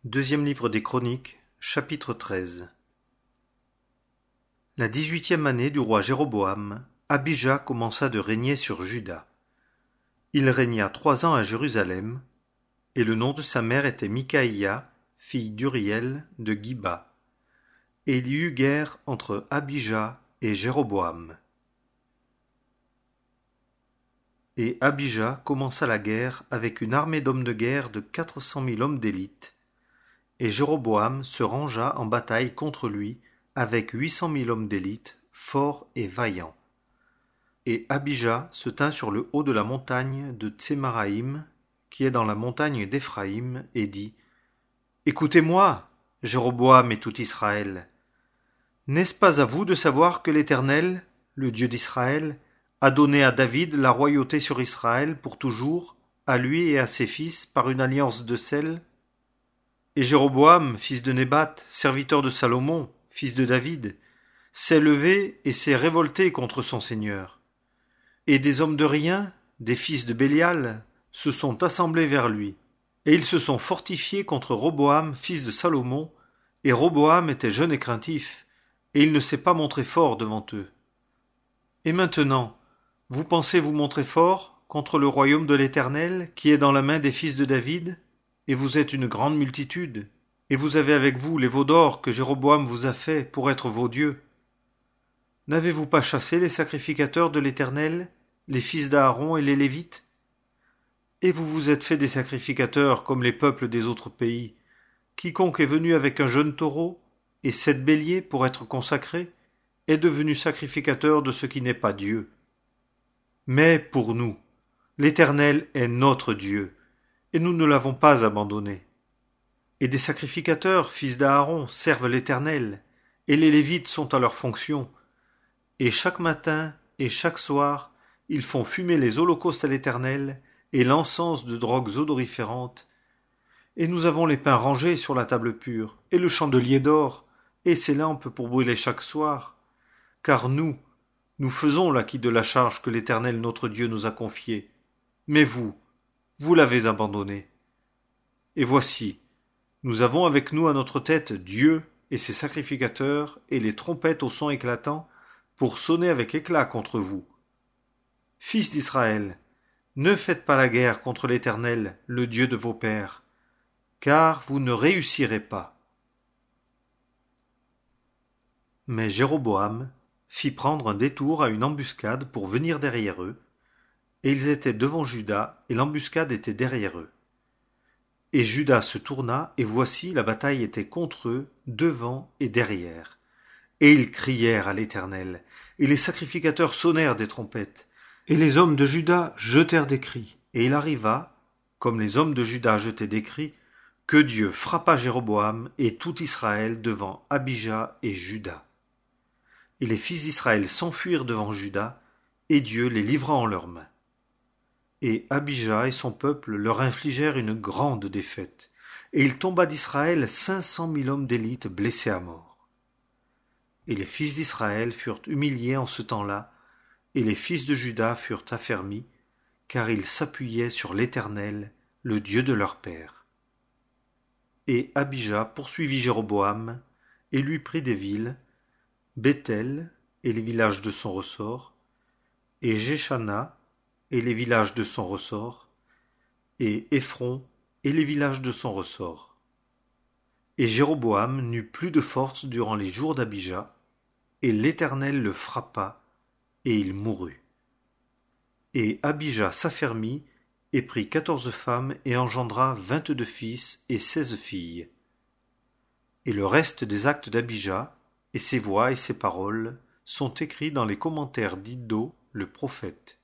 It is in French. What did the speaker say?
Deuxième livre des Chroniques, chapitre 13. La 18e année du roi Jéroboam, Abijah commença de régner sur Juda. Il régna 3 ans à Jérusalem, et le nom de sa mère était Mikaïa, fille d'Uriel de Giba. Et il y eut guerre entre Abijah et Jéroboam. Et Abijah commença la guerre avec une armée d'hommes de guerre de 400 000 hommes d'élite. Et Jéroboam se rangea en bataille contre lui avec 800 000 hommes d'élite, forts et vaillants. Et Abijah se tint sur le haut de la montagne de Tsémaraïm, qui est dans la montagne d'Éphraïm, et dit : Écoutez-moi, Jéroboam et tout Israël. N'est-ce pas à vous de savoir que l'Éternel, le Dieu d'Israël, a donné à David la royauté sur Israël pour toujours, à lui et à ses fils, par une alliance de sel ? Et Jéroboam, fils de Nébat, serviteur de Salomon, fils de David, s'est levé et s'est révolté contre son Seigneur. Et des hommes de rien, des fils de Bélial, se sont assemblés vers lui, et ils se sont fortifiés contre Roboam, fils de Salomon, et Roboam était jeune et craintif, et il ne s'est pas montré fort devant eux. Et maintenant, vous pensez vous montrer fort contre le royaume de l'Éternel, qui est dans la main des fils de David ? Et vous êtes une grande multitude, et vous avez avec vous les veaux d'or que Jéroboam vous a faits pour être vos dieux. N'avez-vous pas chassé les sacrificateurs de l'Éternel, les fils d'Aaron et les Lévites ? Et vous vous êtes fait des sacrificateurs comme les peuples des autres pays. Quiconque est venu avec un jeune taureau et 7 béliers pour être consacré est devenu sacrificateur de ce qui n'est pas Dieu. Mais pour nous, l'Éternel est notre Dieu, et nous ne l'avons pas abandonné. Et des sacrificateurs, fils d'Aaron, servent l'Éternel, et les Lévites sont à leur fonction. Et chaque matin et chaque soir, ils font fumer les holocaustes à l'Éternel et l'encens de drogues odoriférantes. Et nous avons les pains rangés sur la table pure, et le chandelier d'or, et ses lampes pour brûler chaque soir. Car nous faisons l'acquit de la charge que l'Éternel notre Dieu nous a confiée. Mais vous l'avez abandonné. Et voici, nous avons avec nous à notre tête Dieu et ses sacrificateurs et les trompettes au son éclatant pour sonner avec éclat contre vous. Fils d'Israël, ne faites pas la guerre contre l'Éternel, le Dieu de vos pères, car vous ne réussirez pas. Mais Jéroboam fit prendre un détour à une embuscade pour venir derrière eux, et ils étaient devant Juda, et l'embuscade était derrière eux. Et Juda se tourna, et voici, la bataille était contre eux, devant et derrière. Et ils crièrent à l'Éternel, et les sacrificateurs sonnèrent des trompettes, et les hommes de Juda jetèrent des cris. Et il arriva, comme les hommes de Juda jetaient des cris, que Dieu frappa Jéroboam et tout Israël devant Abijah et Juda. Et les fils d'Israël s'enfuirent devant Juda, et Dieu les livra en leurs mains. Et Abijah et son peuple leur infligèrent une grande défaite, et il tomba d'Israël 500 000 hommes d'élite blessés à mort. Et les fils d'Israël furent humiliés en ce temps-là, et les fils de Juda furent affermis, car ils s'appuyaient sur l'Éternel, le Dieu de leur père. Et Abijah poursuivit Jéroboam, et lui prit des villes, Béthel et les villages de son ressort, et Jéchana et les villages de son ressort, et Éphron et les villages de son ressort. Et Jéroboam n'eut plus de force durant les jours d'Abijah, et l'Éternel le frappa, et il mourut. Et Abijah s'affermit, et prit 14 femmes, et engendra 22 fils et 16 filles. Et le reste des actes d'Abijah, et ses voix et ses paroles, sont écrits dans les commentaires d'Iddo, le prophète.